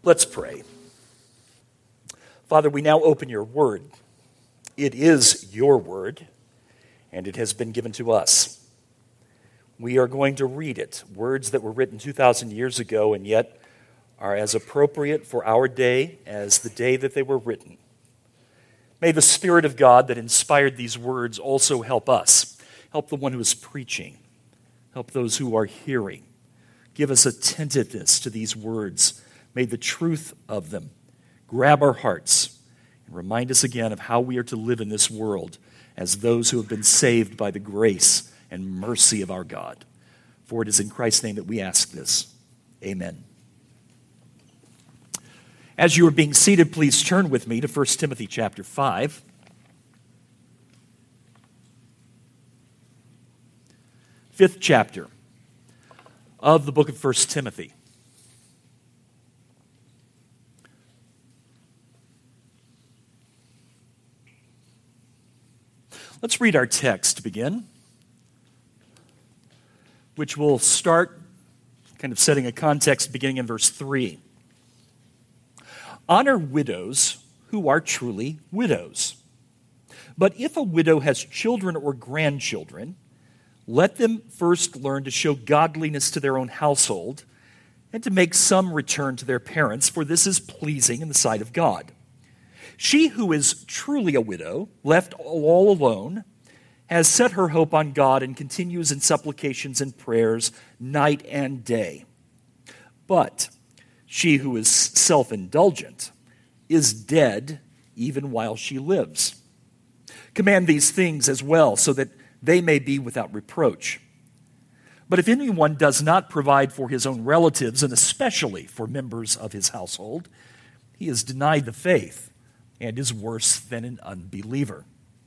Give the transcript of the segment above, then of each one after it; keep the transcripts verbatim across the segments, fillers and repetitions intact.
Let's pray. Father, we now open your word. It is your word, and it has been given to us. We are going to read it, words that were written two thousand years ago and yet are as appropriate for our day as the day that they were written. May the Spirit of God that inspired these words also help us, help the one who is preaching, help those who are hearing. Give us attentiveness to these words. May the truth of them grab our hearts and remind us again of how we are to live in this world as those who have been saved by the grace and mercy of our God. For it is in Christ's name that we ask this. Amen. As you are being seated, please turn with me to First Timothy chapter five. Fifth chapter of the book of First Timothy. Let's read our text to begin, which will start kind of setting a context beginning in verse three. Honor widows who are truly widows. But if a widow has children or grandchildren, let them first learn to show godliness to their own household and to make some return to their parents, for this is pleasing in the sight of God. She who is truly a widow, left all alone, has set her hope on God and continues in supplications and prayers night and day. But she who is self-indulgent is dead even while she lives. Command these things as well, so that they may be without reproach. But if anyone does not provide for his own relatives, and especially for members of his household, he is denied the faith and is worse than an unbeliever.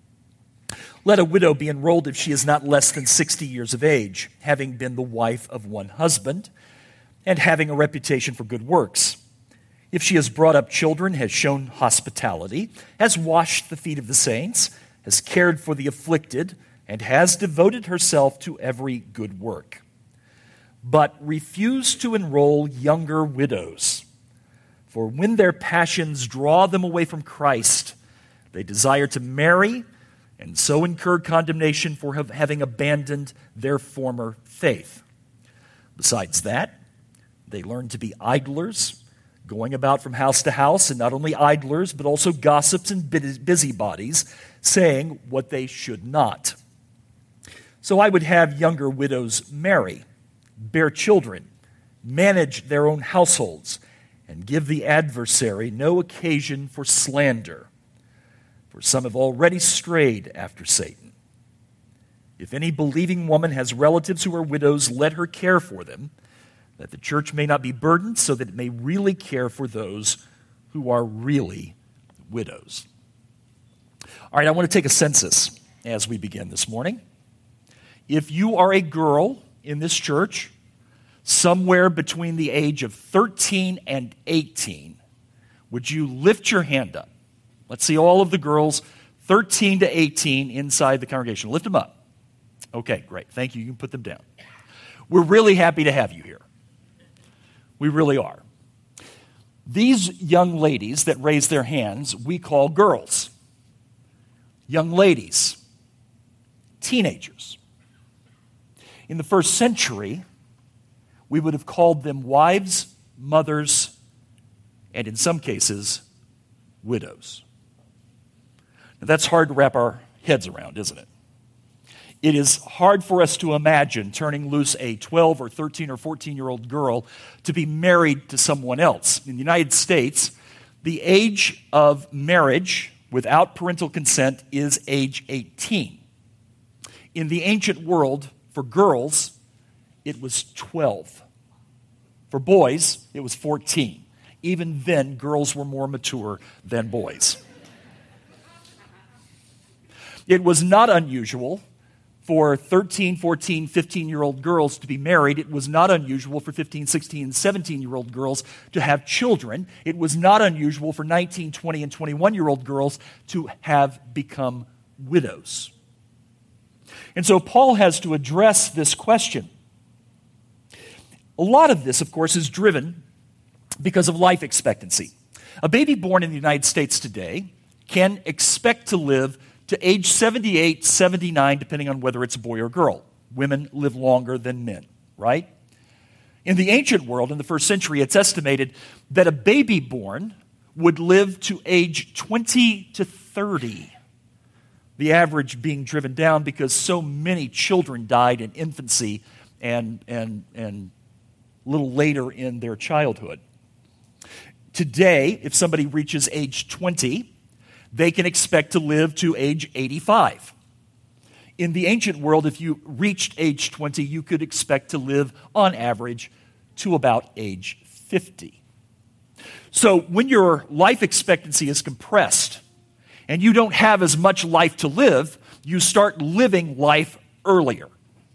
Let a widow be enrolled if she is not less than sixty years of age, having been the wife of one husband, and having a reputation for good works. If she has brought up children, has shown hospitality, has washed the feet of the saints, has cared for the afflicted, and has devoted herself to every good work. But refuse to enroll younger widows, for when their passions draw them away from Christ, they desire to marry and so incur condemnation for having abandoned their former faith. Besides that, they learn to be idlers, going about from house to house, and not only idlers, but also gossips and busybodies, saying what they should not. So I would have younger widows marry, bear children, manage their own households, and give the adversary no occasion for slander. For some have already strayed after Satan. If any believing woman has relatives who are widows, let her care for them, that the church may not be burdened, so that it may really care for those who are really widows. All right, I want to take a census as we begin this morning. If you are a girl in this church, somewhere between the age of thirteen and eighteen, would you lift your hand up? Let's see all of the girls, thirteen to eighteen, inside the congregation. Lift them up. Okay, great. Thank you. You can put them down. We're really happy to have you here. We really are. These young ladies that raise their hands, we call girls. Young ladies, teenagers. In the first century, we would have called them wives, mothers, and in some cases, widows. Now, that's hard to wrap our heads around, isn't it? It is hard for us to imagine turning loose a twelve or thirteen or fourteen-year-old girl to be married to someone else. In the United States, the age of marriage without parental consent is age eighteen. In the ancient world, for girls, it was twelve. For boys, it was fourteen. Even then, girls were more mature than boys. It was not unusual for thirteen, fourteen, fifteen-year-old girls to be married. It was not unusual for fifteen, sixteen, seventeen-year-old girls to have children. It was not unusual for nineteen, twenty, and twenty-one-year-old girls to have become widows. And so Paul has to address this question. A lot of this, of course, is driven because of life expectancy. A baby born in the United States today can expect to live to age seventy-eight, seventy-nine, depending on whether it's a boy or girl. Women live longer than men, right? In the ancient world, in the first century, it's estimated that a baby born would live to age twenty to thirty, the average being driven down because so many children died in infancy and, and, and a little later in their childhood. Today, if somebody reaches age twenty, they can expect to live to age eighty-five. In the ancient world, if you reached age twenty, you could expect to live, on average, to about age fifty. So when your life expectancy is compressed and you don't have as much life to live, you start living life earlier.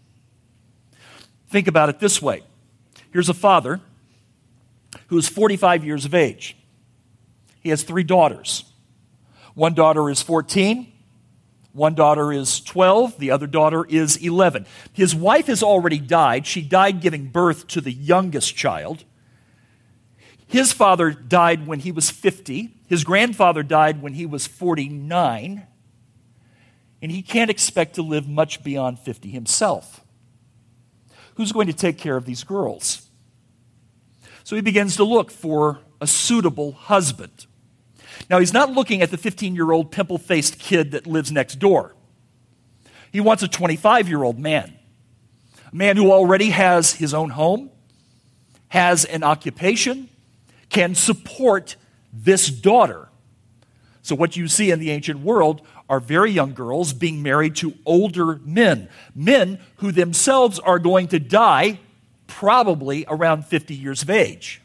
Think about it this way. Here's a father who is forty-five years of age. He has three daughters. One daughter is fourteen. One daughter is twelve, the other daughter is eleven. His wife has already died. She died giving birth to the youngest child. His father died when he was fifty. His grandfather died when he was forty-nine. And he can't expect to live much beyond fifty himself. Who's going to take care of these girls? So he begins to look for a suitable husband. Now, he's not looking at the fifteen-year-old pimple-faced kid that lives next door. He wants a twenty-five-year-old man, a man who already has his own home, has an occupation, can support this daughter. So what you see in the ancient world are very young girls being married to older men, men who themselves are going to die probably around fifty years of age.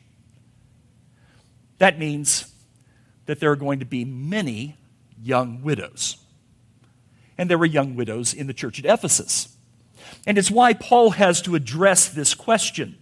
That means that there are going to be many young widows. And there were young widows in the church at Ephesus. And it's why Paul has to address this question.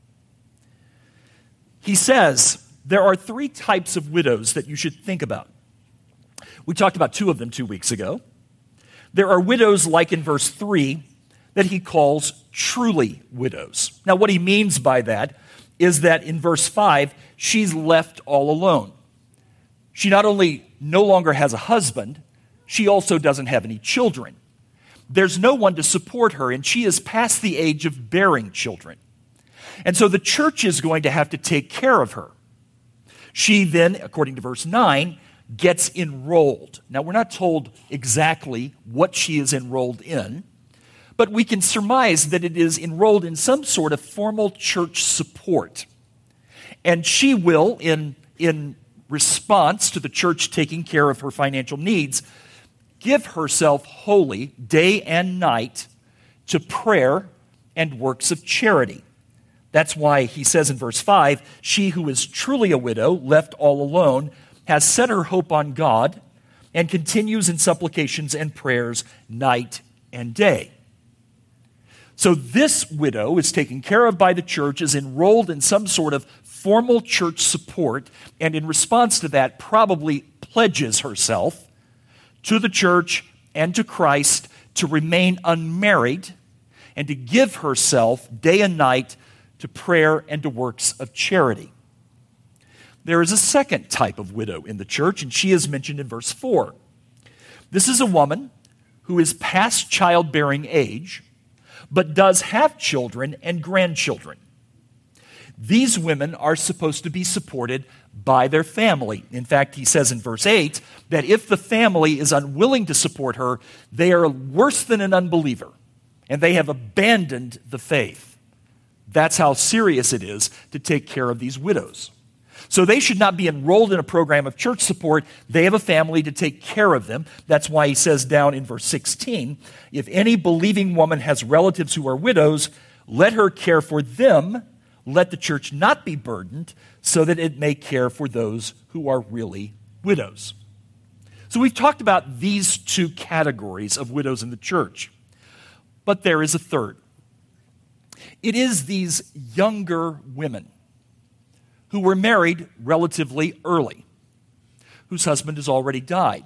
He says there are three types of widows that you should think about. We talked about two of them two weeks ago. There are widows, like in verse three, that he calls truly widows. Now, what he means by that is that in verse five, she's left all alone. She not only no longer has a husband, she also doesn't have any children. There's no one to support her, and she is past the age of bearing children. And so the church is going to have to take care of her. She then, according to verse nine, gets enrolled. Now, we're not told exactly what she is enrolled in, but we can surmise that it is enrolled in some sort of formal church support. And she will, in, in response to the church taking care of her financial needs, give herself wholly, day and night, to prayer and works of charity. That's why he says in verse five, she who is truly a widow, left all alone, has set her hope on God and continues in supplications and prayers night and day. So this widow is taken care of by the church, is enrolled in some sort of formal church support, and in response to that, probably pledges herself to the church and to Christ to remain unmarried and to give herself day and night to prayer and to works of charity. There is a second type of widow in the church, and she is mentioned in verse four. This is a woman who is past childbearing age, but does have children and grandchildren. These women are supposed to be supported by their family. In fact, he says in verse eight that if the family is unwilling to support her, they are worse than an unbeliever, and they have abandoned the faith. That's how serious it is to take care of these widows. So they should not be enrolled in a program of church support. They have a family to take care of them. That's why he says down in verse sixteen, if any believing woman has relatives who are widows, let her care for them. Let the church not be burdened, so that it may care for those who are really widows. So we've talked about these two categories of widows in the church. But there is a third. It is these younger women who were married relatively early, whose husband has already died.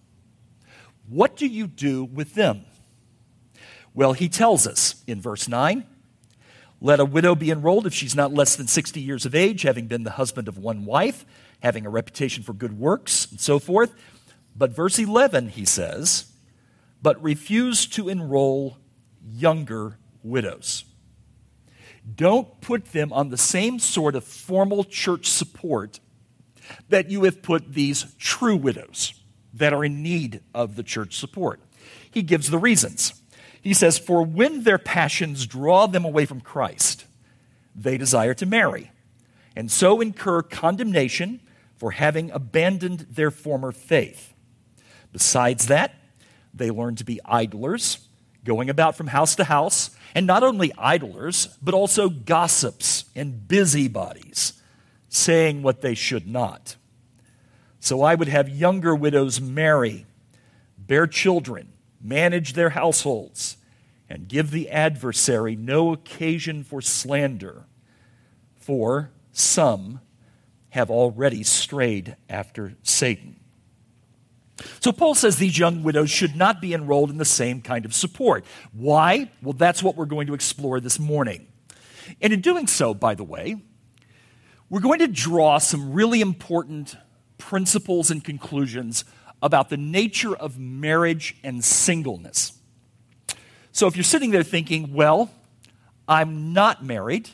What do you do with them? Well, he tells us in verse nine, Let a widow be enrolled if she's not less than sixty years of age, having been the husband of one wife, having a reputation for good works, and so forth. But verse eleven, he says, but refuse to enroll younger widows. Don't put them on the same sort of formal church support that you have put these true widows that are in need of the church support. He gives the reasons. He says, for when their passions draw them away from Christ, they desire to marry, and so incur condemnation for having abandoned their former faith. Besides that, they learn to be idlers, going about from house to house, and not only idlers, but also gossips and busybodies, saying what they should not. So I would have younger widows marry, bear children, manage their households, and give the adversary no occasion for slander, for some have already strayed after Satan. So Paul says these young widows should not be enrolled in the same kind of support. Why? Well, that's what we're going to explore this morning. And in doing so, by the way, we're going to draw some really important principles and conclusions about the nature of marriage and singleness. So if you're sitting there thinking, well, I'm not married,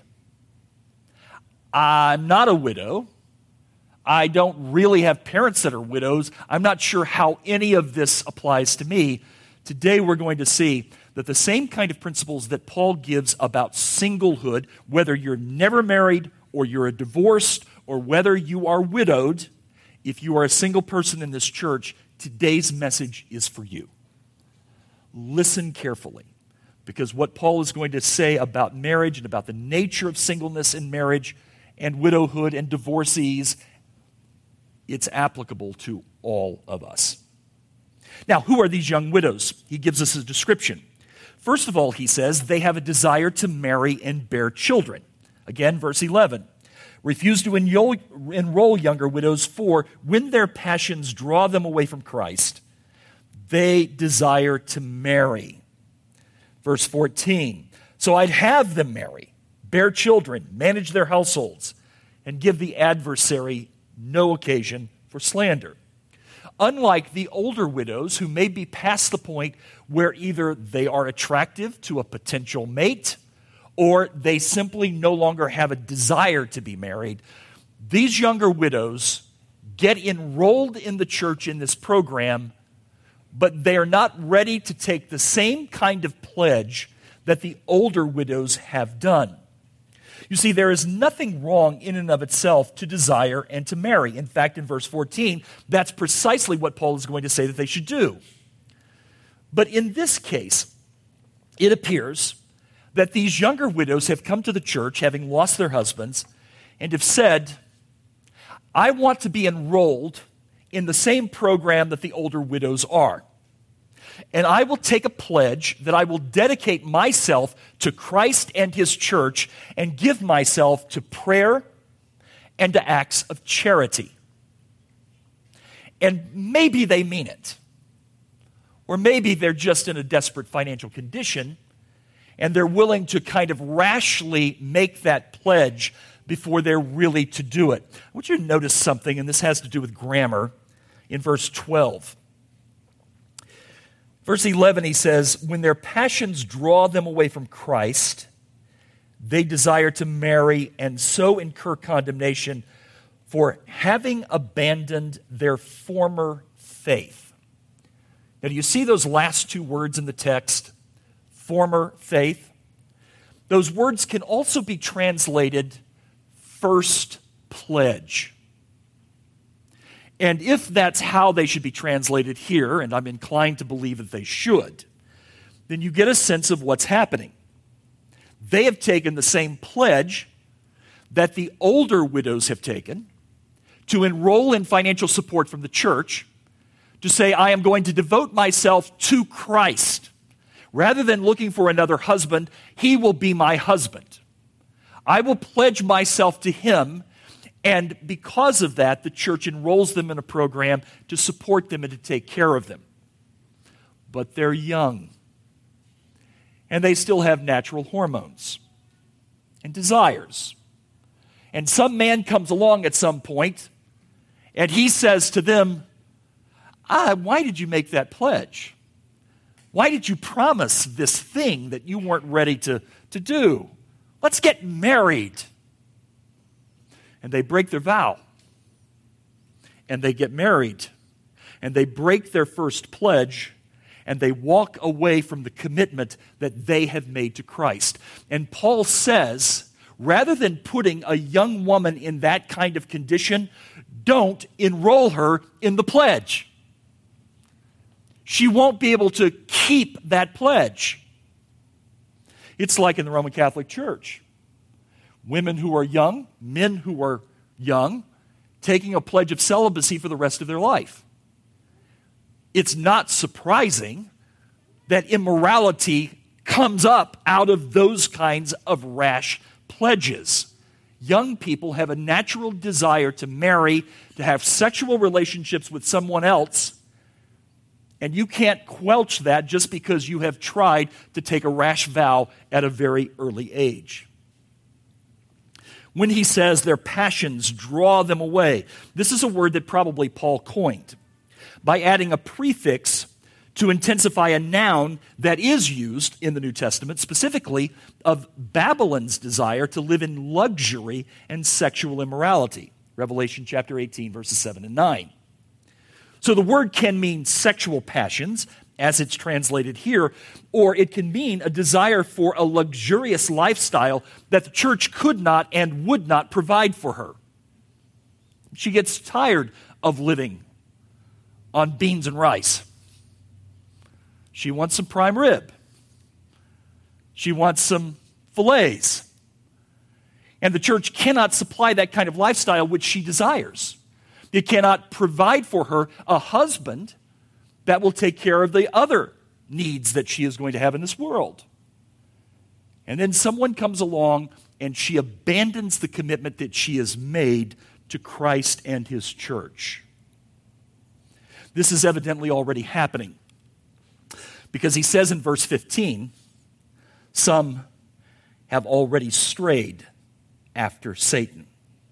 I'm not a widow, I don't really have parents that are widows, I'm not sure how any of this applies to me. Today we're going to see that the same kind of principles that Paul gives about singlehood, whether you're never married or you're a divorced or whether you are widowed, if you are a single person in this church, today's message is for you. Listen carefully, because what Paul is going to say about marriage and about the nature of singleness in marriage and widowhood and divorcees, it's applicable to all of us. Now, who are these young widows? He gives us a description. First of all, he says they have a desire to marry and bear children. Again, verse eleven. Refuse to enroll, enroll younger widows, for when their passions draw them away from Christ, they desire to marry. Verse fourteen. So I'd have them marry, bear children, manage their households, and give the adversary no occasion for slander. Unlike the older widows who may be past the point where either they are attractive to a potential mate or they simply no longer have a desire to be married, these younger widows get enrolled in the church in this program, but they are not ready to take the same kind of pledge that the older widows have done. You see, there is nothing wrong in and of itself to desire and to marry. In fact, in verse fourteen, that's precisely what Paul is going to say that they should do. But in this case, it appears that these younger widows have come to the church, having lost their husbands, and have said, I want to be enrolled in the same program that the older widows are. And I will take a pledge that I will dedicate myself to Christ and his church and give myself to prayer and to acts of charity. And maybe they mean it. Or maybe they're just in a desperate financial condition and they're willing to kind of rashly make that pledge before they're really to do it. I want you to notice something, and this has to do with grammar, in verse twelve. Verse eleven, he says, when their passions draw them away from Christ, they desire to marry and so incur condemnation for having abandoned their former faith. Now, do you see those last two words in the text? Former faith. Those words can also be translated first pledge. And if that's how they should be translated here, and I'm inclined to believe that they should, then you get a sense of what's happening. They have taken the same pledge that the older widows have taken to enroll in financial support from the church, to say, I am going to devote myself to Christ. Rather than looking for another husband, he will be my husband. I will pledge myself to him. And because of that, the church enrolls them in a program to support them and to take care of them. But they're young. And they still have natural hormones. and desires. And some man comes along at some point, and he says to them, ah, why did you make that pledge? Why did you promise this thing that you weren't ready to, to do? Let's get married. And they break their vow. And they get married. And they break their first pledge. And they walk away from the commitment that they have made to Christ. And Paul says, rather than putting a young woman in that kind of condition, don't enroll her in the pledge. She won't be able to keep that pledge. It's like in the Roman Catholic Church. Women who are young, men who are young, taking a pledge of celibacy for the rest of their life. It's not surprising that immorality comes up out of those kinds of rash pledges. Young people have a natural desire to marry, to have sexual relationships with someone else, and you can't quelch that just because you have tried to take a rash vow at a very early age. When he says their passions draw them away, this is a word that probably Paul coined by adding a prefix to intensify a noun that is used in the New Testament, specifically of Babylon's desire to live in luxury and sexual immorality. Revelation chapter eighteen, verses seven and nine. So the word can mean sexual passions, as it's translated here, or it can mean a desire for a luxurious lifestyle that the church could not and would not provide for her. She gets tired of living on beans and rice. She wants some prime rib. She wants some fillets. And the church cannot supply that kind of lifestyle which she desires. It cannot provide for her a husband that will take care of the other needs that she is going to have in this world. And then someone comes along and she abandons the commitment that she has made to Christ and his church. This is evidently already happening, because he says in verse fifteen, some have already strayed after Satan.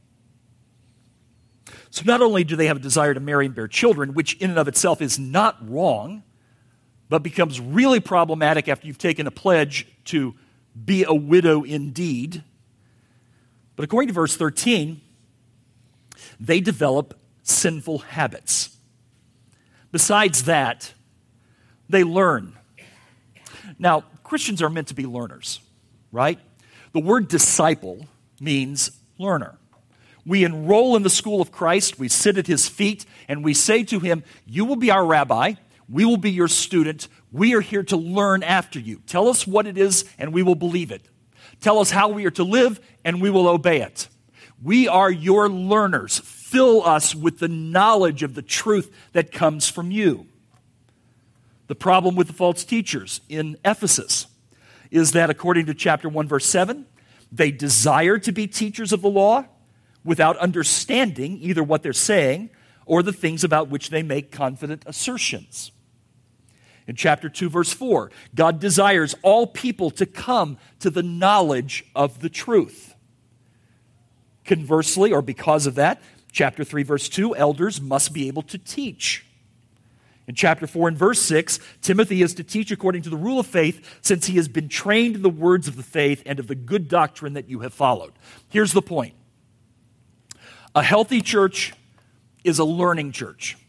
So not only do they have a desire to marry and bear children, which in and of itself is not wrong, but becomes really problematic after you've taken a pledge to be a widow indeed. But according to verse thirteen, they develop sinful habits. Besides that, they learn. Now, Christians are meant to be learners, right? The word disciple means learner. We enroll in the school of Christ, we sit at his feet, and we say to him, you will be our rabbi, we will be your student, we are here to learn after you. Tell us what it is, and we will believe it. Tell us how we are to live, and we will obey it. We are your learners. Fill us with the knowledge of the truth that comes from you. The problem with the false teachers in Ephesus is that, according to chapter one, verse seven, they desire to be teachers of the law without understanding either what they're saying or the things about which they make confident assertions. In chapter two, verse four, God desires all people to come to the knowledge of the truth. Conversely, or because of that, chapter three, verse two, elders must be able to teach. In chapter four and verse six, Timothy is to teach according to the rule of faith, since he has been trained in the words of the faith and of the good doctrine that you have followed. Here's the point. A healthy church is a learning church.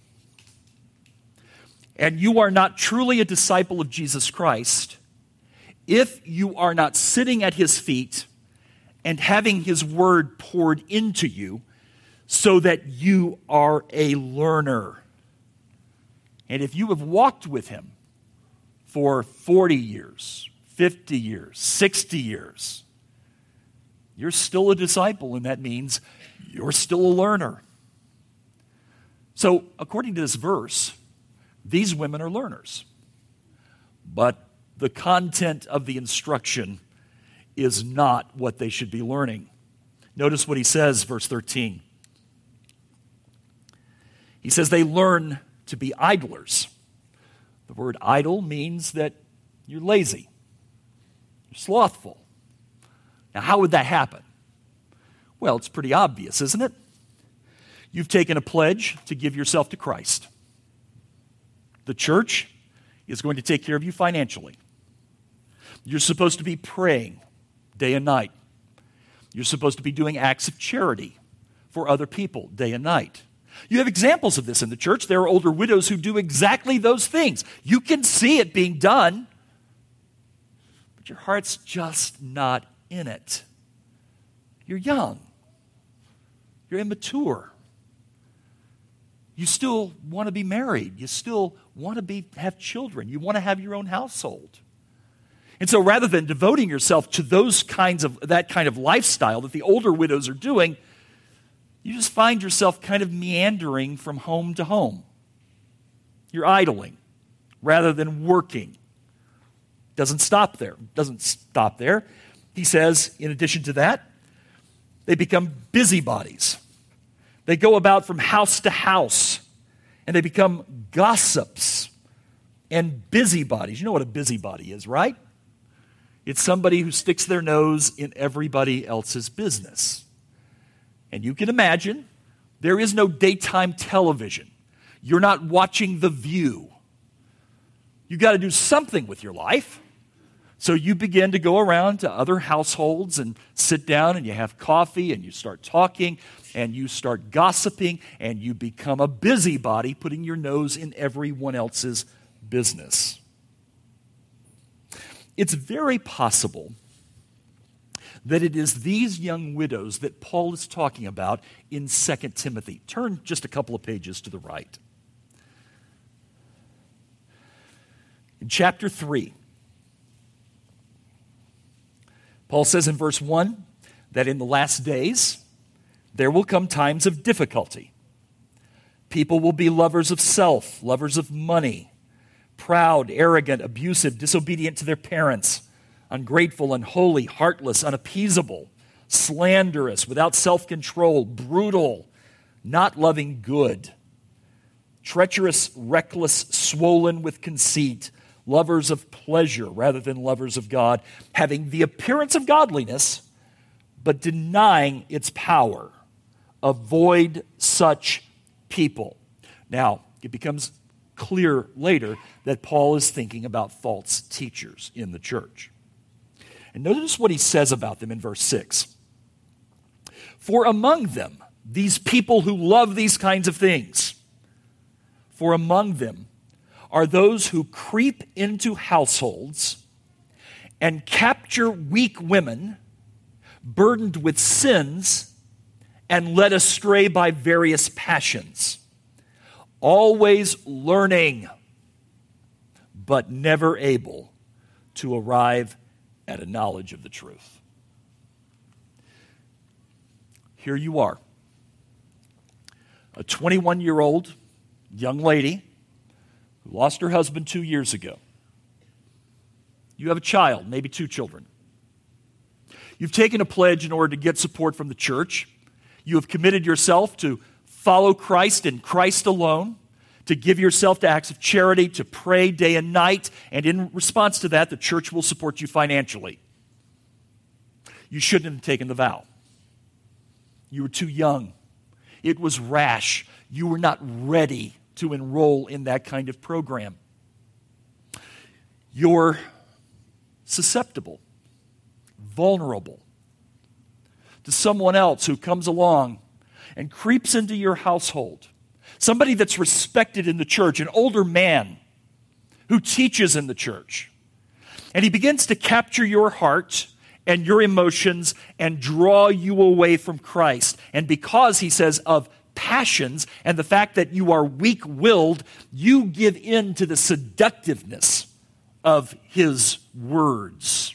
And you are not truly a disciple of Jesus Christ if you are not sitting at his feet and having his word poured into you so that you are a learner. And if you have walked with him for forty years, fifty years, sixty years, you're still a disciple, and that means you're still a learner. So, according to this verse, these women are learners. But the content of the instruction is not what they should be learning. Notice what he says, verse thirteen. He says they learn to be idlers. The word idle means that you're lazy, you're slothful. Now, how would that happen? Well, it's pretty obvious, isn't it? You've taken a pledge to give yourself to Christ. The church is going to take care of you financially. You're supposed to be praying day and night. You're supposed to be doing acts of charity for other people day and night. You have examples of this in the church. There are older widows who do exactly those things. You can see it being done, but your heart's just not in it. You're young. You're immature. You still want to be married. You still want to be have children. You want to have your own household. And so rather than devoting yourself to those kinds of that kind of lifestyle that the older widows are doing, you just find yourself kind of meandering from home to home. You're idling rather than working. Doesn't stop there. Doesn't stop there. He says, in addition to that, they become busybodies. They go about from house to house, and they become gossips and busybodies. You know what a busybody is, right? It's somebody who sticks their nose in everybody else's business. And you can imagine, there is no daytime television. You're not watching The View. You've got to do something with your life. So you begin to go around to other households and sit down and you have coffee and you start talking and you start gossiping and you become a busybody, putting your nose in everyone else's business. It's very possible that it is these young widows that Paul is talking about in Second Timothy. Turn just a couple of pages to the right. In chapter three, Paul says in verse one that in the last days there will come times of difficulty. People will be lovers of self, lovers of money, proud, arrogant, abusive, disobedient to their parents, ungrateful, unholy, heartless, unappeasable, slanderous, without self-control, brutal, not loving good, treacherous, reckless, swollen with conceit, lovers of pleasure rather than lovers of God, having the appearance of godliness, but denying its power. Avoid such people. Now, it becomes clear later that Paul is thinking about false teachers in the church. And notice what he says about them in verse six. For among them, these people who love these kinds of things, for among them are those who creep into households and capture weak women burdened with sins and led astray by various passions, always learning, but never able to arrive at a knowledge of the truth. Here you are, a twenty-one-year-old young lady who lost her husband two years ago. You have a child, maybe two children. You've taken a pledge in order to get support from the church. You have committed yourself to follow Christ and Christ alone, to give yourself to acts of charity, to pray day and night, and in response to that, the church will support you financially. You shouldn't have taken the vow. You were too young. It was rash. You were not ready to enroll in that kind of program. You're susceptible, vulnerable to someone else who comes along and creeps into your household. Somebody that's respected in the church, an older man who teaches in the church. And he begins to capture your heart and your emotions and draw you away from Christ. And because, he says, of passions and the fact that you are weak-willed, you give in to the seductiveness of his words.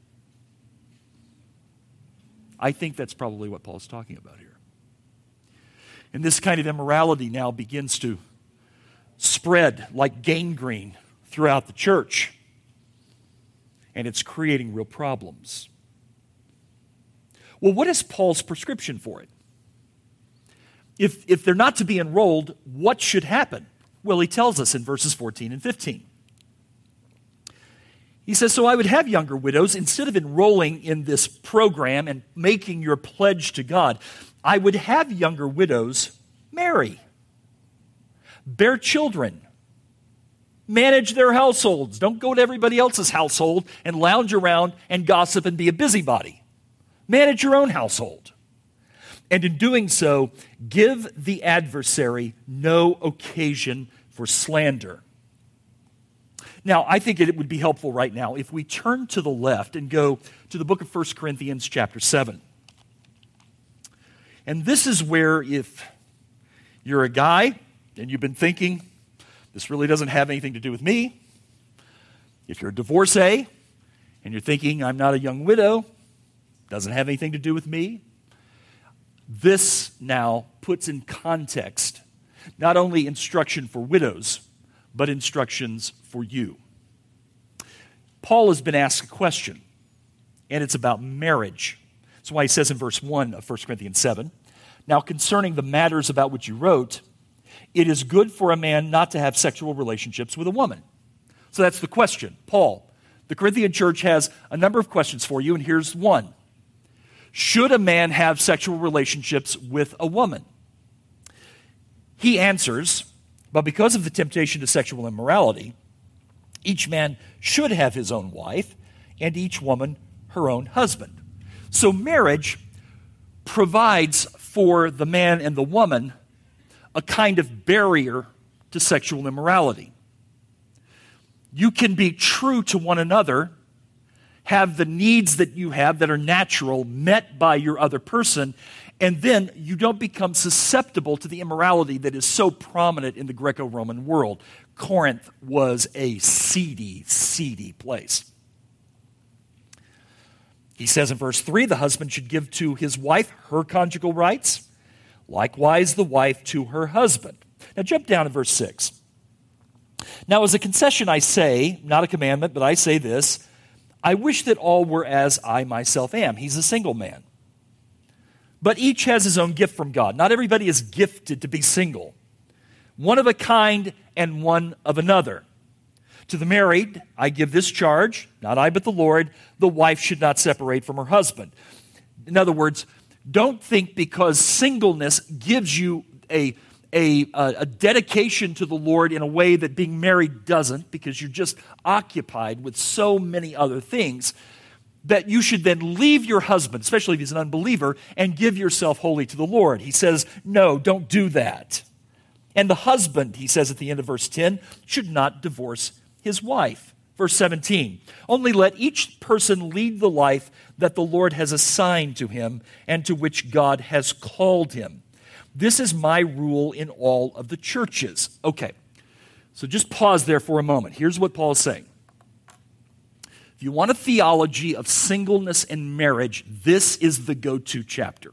I think that's probably what Paul's talking about here. And this kind of immorality now begins to spread like gangrene throughout the church. And it's creating real problems. Well, what is Paul's prescription for it? If, if they're not to be enrolled, what should happen? Well, he tells us in verses fourteen and fifteen. He says, so I would have younger widows, instead of enrolling in this program and making your pledge to God, I would have younger widows marry, bear children, manage their households. Don't go to everybody else's household and lounge around and gossip and be a busybody. Manage your own household. And in doing so, give the adversary no occasion for slander. Now, I think it would be helpful right now if we turn to the left and go to the book of First Corinthians chapter seven. And this is where, if you're a guy and you've been thinking, this really doesn't have anything to do with me. If you're a divorcee and you're thinking, I'm not a young widow, doesn't have anything to do with me. This now puts in context not only instruction for widows, but instructions for you. Paul has been asked a question, and it's about marriage. That's why he says in verse one of First Corinthians seven, now concerning the matters about which you wrote, it is good for a man not to have sexual relationships with a woman. So that's the question. Paul, the Corinthian church has a number of questions for you, and here's one. Should a man have sexual relationships with a woman? He answers, but because of the temptation to sexual immorality, each man should have his own wife, and each woman her own husband. So marriage provides for the man and the woman a kind of barrier to sexual immorality. You can be true to one another, have the needs that you have that are natural met by your other person, and then you don't become susceptible to the immorality that is so prominent in the Greco-Roman world. Corinth was a seedy, seedy place. He says in verse three, the husband should give to his wife her conjugal rights, likewise the wife to her husband. Now jump down to verse six. Now as a concession I say, not a commandment, but I say this, I wish that all were as I myself am. He's a single man. But each has his own gift from God. Not everybody is gifted to be single. One of a kind and one of another. To the married, I give this charge, not I but the Lord, the wife should not separate from her husband. In other words, don't think because singleness gives you a, a, a dedication to the Lord in a way that being married doesn't, because you're just occupied with so many other things, that you should then leave your husband, especially if he's an unbeliever, and give yourself wholly to the Lord. He says, no, don't do that. And the husband, he says at the end of verse ten, should not divorce his wife. Verse seventeen, only let each person lead the life that the Lord has assigned to him and to which God has called him. This is my rule in all of the churches. Okay, so just pause there for a moment. Here's what Paul is saying. If you want a theology of singleness and marriage, this is the go-to chapter.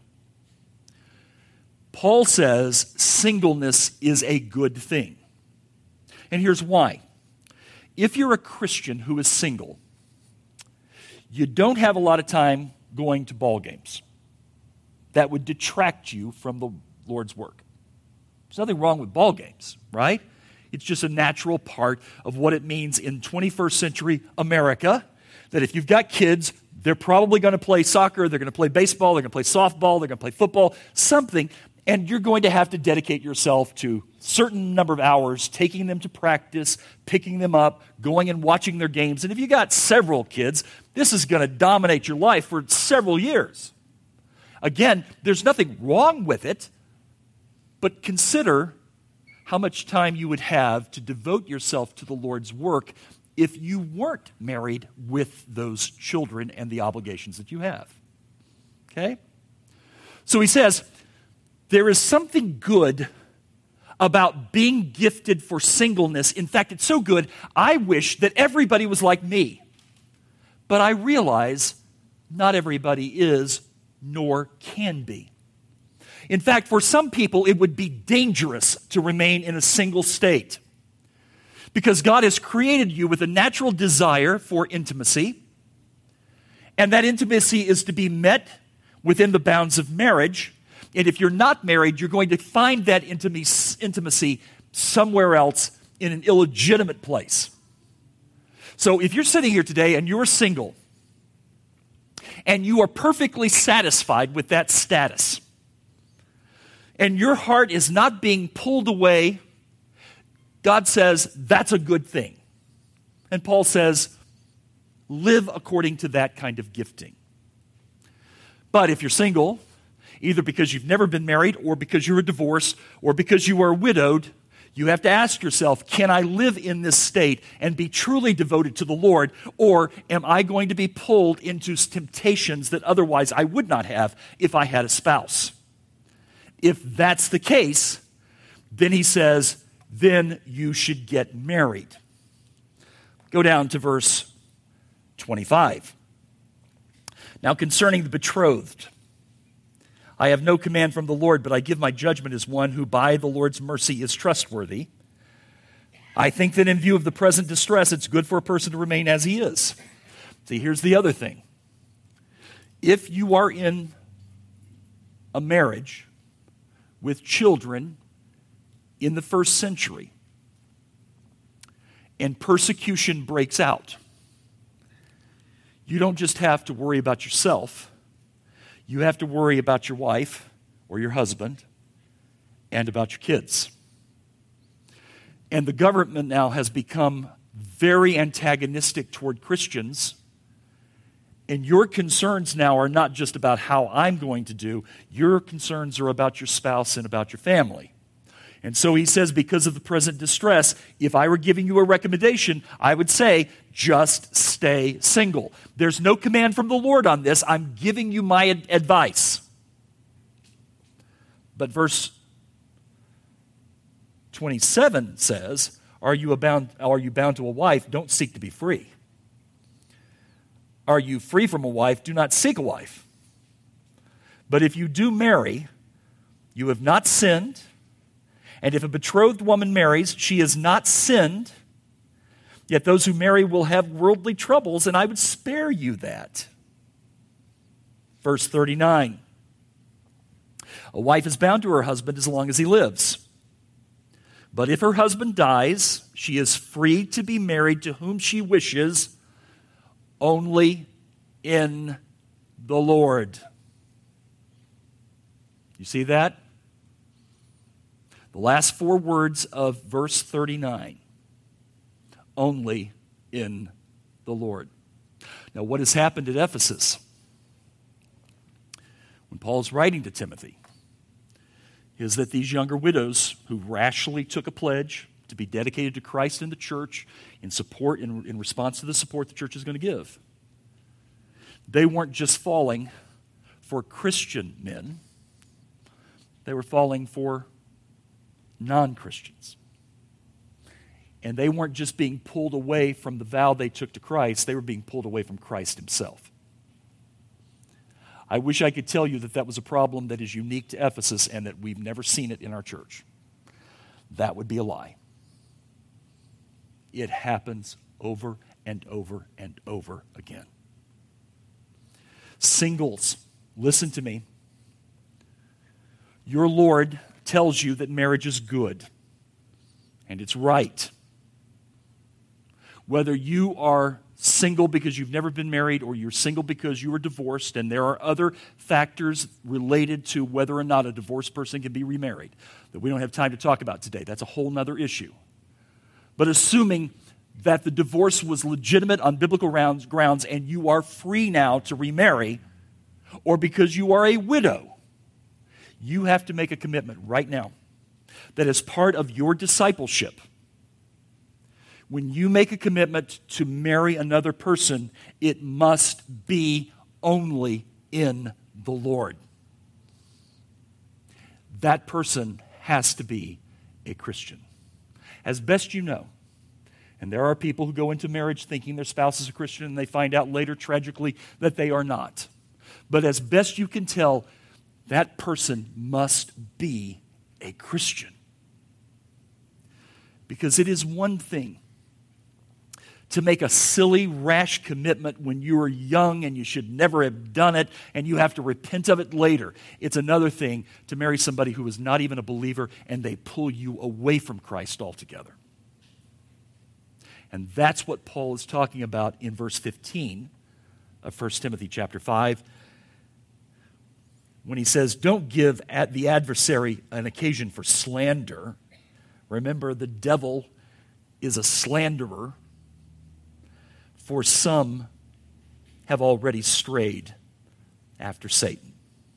Paul says singleness is a good thing. And here's why. If you're a Christian who is single, you don't have a lot of time going to ball games. That would detract you from the Lord's work. There's nothing wrong with ball games, right? It's just a natural part of what it means in twenty-first century America, that if you've got kids, they're probably going to play soccer, they're going to play baseball, they're going to play softball, they're going to play football, something, and you're going to have to dedicate yourself to a certain number of hours, taking them to practice, picking them up, going and watching their games. And if you got several kids, this is going to dominate your life for several years. Again, there's nothing wrong with it, but consider how much time you would have to devote yourself to the Lord's work if you weren't married with those children and the obligations that you have. Okay? So he says, there is something good about being gifted for singleness. In fact, it's so good, I wish that everybody was like me. But I realize not everybody is, nor can be. In fact, for some people, it would be dangerous to remain in a single state, because God has created you with a natural desire for intimacy, and that intimacy is to be met within the bounds of marriage. And if you're not married, you're going to find that intimacy somewhere else in an illegitimate place. So if you're sitting here today and you're single, and you are perfectly satisfied with that status, and your heart is not being pulled away, God says that's a good thing. And Paul says, live according to that kind of gifting. But if you're single, either because you've never been married, or because you're divorced, or because you are widowed, you have to ask yourself, can I live in this state and be truly devoted to the Lord, or am I going to be pulled into temptations that otherwise I would not have if I had a spouse? If that's the case, then he says, then you should get married. Go down to verse twenty-five. Now concerning the betrothed, I have no command from the Lord, but I give my judgment as one who by the Lord's mercy is trustworthy. I think that in view of the present distress, it's good for a person to remain as he is. See, here's the other thing. If you are in a marriage with children in the first century, and persecution breaks out, you don't just have to worry about yourself. You have to worry about your wife or your husband and about your kids. And the government now has become very antagonistic toward Christians. And your concerns now are not just about how I'm going to do. Your concerns are about your spouse and about your family. And so he says, because of the present distress, if I were giving you a recommendation, I would say, just stay single. There's no command from the Lord on this. I'm giving you my ad- advice. But verse twenty-seven says, are you bound, are you bound to a wife? Don't seek to be free. Are you free from a wife? Do not seek a wife. But if you do marry, you have not sinned. And if a betrothed woman marries, she has not sinned. Yet those who marry will have worldly troubles, and I would spare you that. Verse thirty-nine. A wife is bound to her husband as long as he lives. But if her husband dies, she is free to be married to whom she wishes, only in the Lord. You see that? The last four words of verse thirty-nine. Only in the Lord. Now, what has happened at Ephesus? When Paul's writing to Timothy, is that these younger widows who rashly took a pledge to be dedicated to Christ and the church in support, in, in response to the support the church is going to give, they weren't just falling for Christian men, they were falling for non-Christians. And they weren't just being pulled away from the vow they took to Christ, they were being pulled away from Christ himself. I wish I could tell you that that was a problem that is unique to Ephesus and that we've never seen it in our church. That would be a lie. It happens over and over and over again. Singles, listen to me. Your Lord tells you that marriage is good and it's right. Whether you are single because you've never been married or you're single because you were divorced, and there are other factors related to whether or not a divorced person can be remarried that we don't have time to talk about today. That's a whole other issue. But assuming that the divorce was legitimate on biblical grounds, grounds and you are free now to remarry, or because you are a widow, you have to make a commitment right now that as part of your discipleship, when you make a commitment to marry another person, it must be only in the Lord. That person has to be a Christian. As best you know, and there are people who go into marriage thinking their spouse is a Christian and they find out later tragically that they are not. But as best you can tell, that person must be a Christian. Because it is one thing to make a silly, rash commitment when you were young and you should never have done it and you have to repent of it later. It's another thing to marry somebody who is not even a believer and they pull you away from Christ altogether. And that's what Paul is talking about in verse fifteen of First Timothy chapter five, when he says, don't give at the adversary an occasion for slander. Remember, the devil is a slanderer, for some have already strayed after Satan.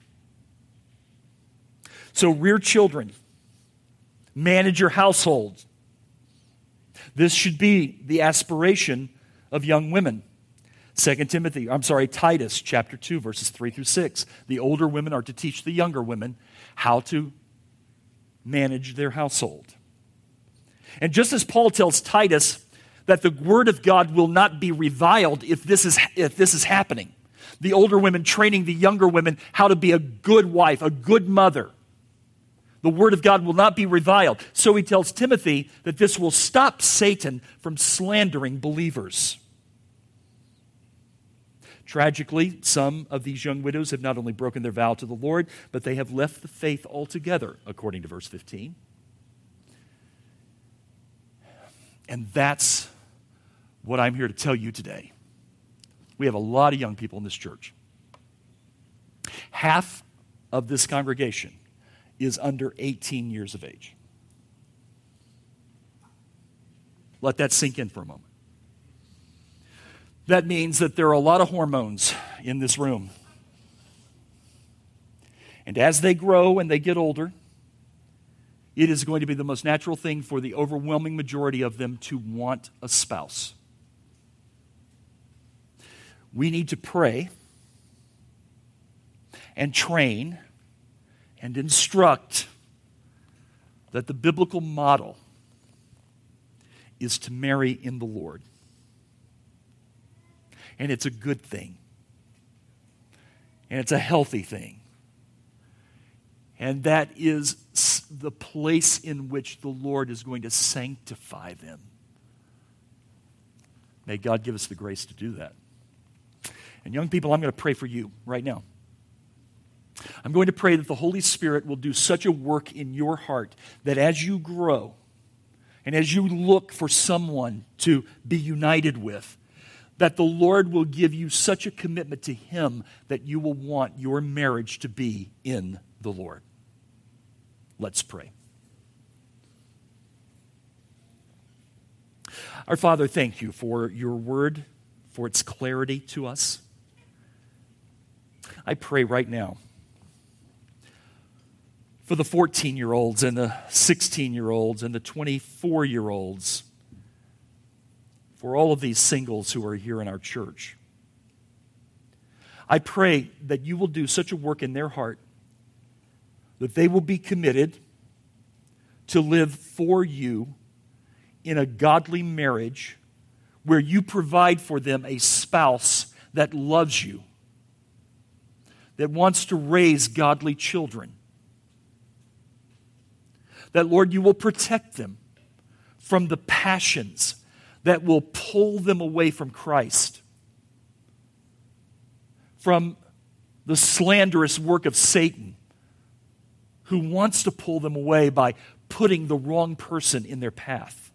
So rear children, manage your household. This should be the aspiration of young women. Second Timothy, I'm sorry, Titus chapter two, verses three through six. The older women are to teach the younger women how to manage their household. And just as Paul tells Titus that the word of God will not be reviled if this is, if this is happening, the older women training the younger women how to be a good wife, a good mother, the word of God will not be reviled. So he tells Timothy that this will stop Satan from slandering believers. Tragically, some of these young widows have not only broken their vow to the Lord, but they have left the faith altogether, according to verse fifteen. And that's what I'm here to tell you today. We have a lot of young people in this church. Half of this congregation is under eighteen years of age. Let that sink in for a moment. That means that there are a lot of hormones in this room. And as they grow and they get older, it is going to be the most natural thing for the overwhelming majority of them to want a spouse. We need to pray and train and instruct that the biblical model is to marry in the Lord. And it's a good thing. And it's a healthy thing. And that is the place in which the Lord is going to sanctify them. May God give us the grace to do that. And young people, I'm going to pray for you right now. I'm going to pray that the Holy Spirit will do such a work in your heart that as you grow and as you look for someone to be united with, that the Lord will give you such a commitment to Him that you will want your marriage to be in the Lord. Let's pray. Our Father, thank you for your word, for its clarity to us. I pray right now for the fourteen-year-olds and the sixteen-year-olds and the twenty-four-year-olds, for all of these singles who are here in our church. I pray that you will do such a work in their heart that they will be committed to live for you in a godly marriage where you provide for them a spouse that loves you, that wants to raise godly children. That, Lord, you will protect them from the passions that will pull them away from Christ, from the slanderous work of Satan, who wants to pull them away by putting the wrong person in their path.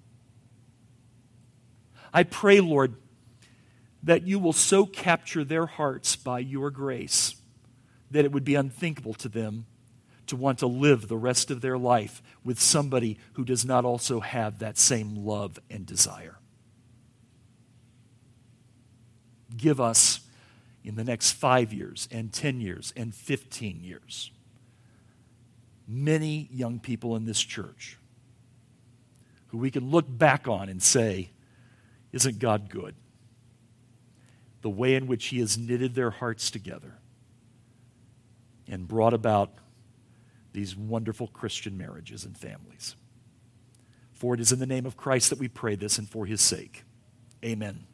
I pray, Lord, that you will so capture their hearts by your grace that it would be unthinkable to them to want to live the rest of their life with somebody who does not also have that same love and desire. Give us, in the next five years and ten years and fifteen years, many young people in this church who we can look back on and say, isn't God good? The way in which He has knitted their hearts together and brought about these wonderful Christian marriages and families. For it is in the name of Christ that we pray this and for His sake. Amen.